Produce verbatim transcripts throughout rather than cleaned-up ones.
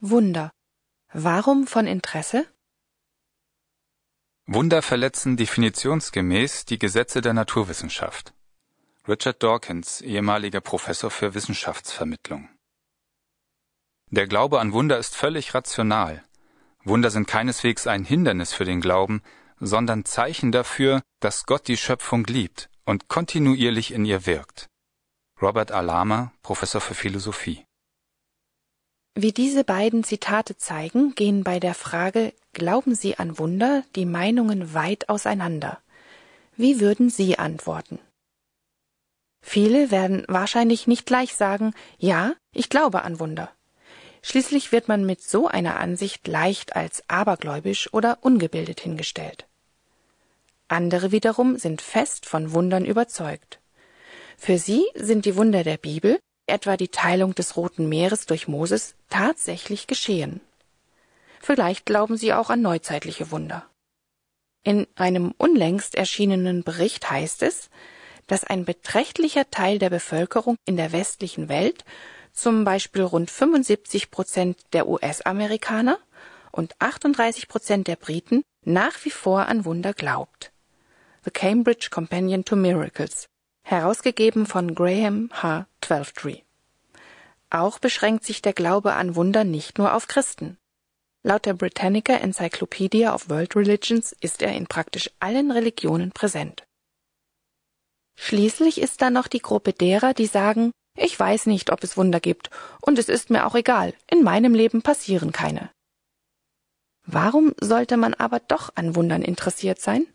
Wunder. Warum von Interesse? Wunder verletzen definitionsgemäß die Gesetze der Naturwissenschaft. Richard Dawkins, ehemaliger Professor für Wissenschaftsvermittlung. Der Glaube an Wunder ist völlig rational. Wunder sind keineswegs ein Hindernis für den Glauben, sondern Zeichen dafür, dass Gott die Schöpfung liebt und kontinuierlich in ihr wirkt. Robert Alama, Professor für Philosophie. Wie diese beiden Zitate zeigen, gehen bei der Frage »Glauben Sie an Wunder?« die Meinungen weit auseinander. Wie würden Sie antworten? Viele werden wahrscheinlich nicht gleich sagen, ja, ich glaube an Wunder. Schließlich wird man mit so einer Ansicht leicht als abergläubisch oder ungebildet hingestellt. Andere wiederum sind fest von Wundern überzeugt. Für sie sind die Wunder der Bibel, etwa die Teilung des Roten Meeres durch Moses, tatsächlich geschehen. Vielleicht glauben sie auch an neuzeitliche Wunder. In einem unlängst erschienenen Bericht heißt es, dass ein beträchtlicher Teil der Bevölkerung in der westlichen Welt, zum Beispiel rund fünfundsiebzig Prozent der U S-Amerikaner und achtunddreißig Prozent der Briten, nach wie vor an Wunder glaubt. The Cambridge Companion to Miracles, herausgegeben von Graham H. Twelftree. Auch beschränkt sich der Glaube an Wunder nicht nur auf Christen. Laut der Britannica Encyclopedia of World Religions ist er in praktisch allen Religionen präsent. Schließlich ist da noch die Gruppe derer, die sagen, ich weiß nicht, ob es Wunder gibt, und es ist mir auch egal, in meinem Leben passieren keine. Warum sollte man aber doch an Wundern interessiert sein?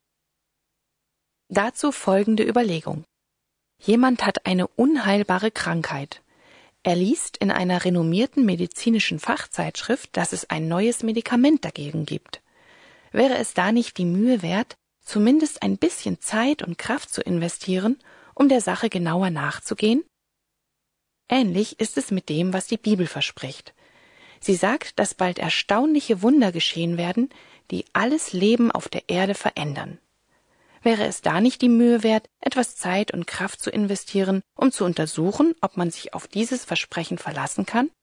Dazu folgende Überlegung. Jemand hat eine unheilbare Krankheit. Er liest in einer renommierten medizinischen Fachzeitschrift, dass es ein neues Medikament dagegen gibt. Wäre es da nicht die Mühe wert, zumindest ein bisschen Zeit und Kraft zu investieren, um der Sache genauer nachzugehen? Ähnlich ist es mit dem, was die Bibel verspricht. Sie sagt, dass bald erstaunliche Wunder geschehen werden, die alles Leben auf der Erde verändern. Wäre es da nicht die Mühe wert, etwas Zeit und Kraft zu investieren, um zu untersuchen, ob man sich auf dieses Versprechen verlassen kann?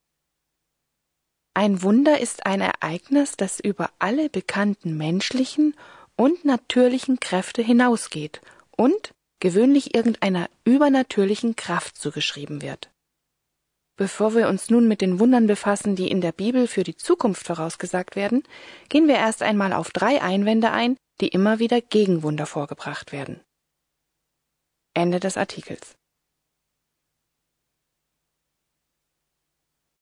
Ein Wunder ist ein Ereignis, das über alle bekannten menschlichen und natürlichen Kräfte hinausgeht und gewöhnlich irgendeiner übernatürlichen Kraft zugeschrieben wird. Bevor wir uns nun mit den Wundern befassen, die in der Bibel für die Zukunft vorausgesagt werden, gehen wir erst einmal auf drei Einwände ein, die immer wieder gegen Wunder vorgebracht werden. Ende des Artikels.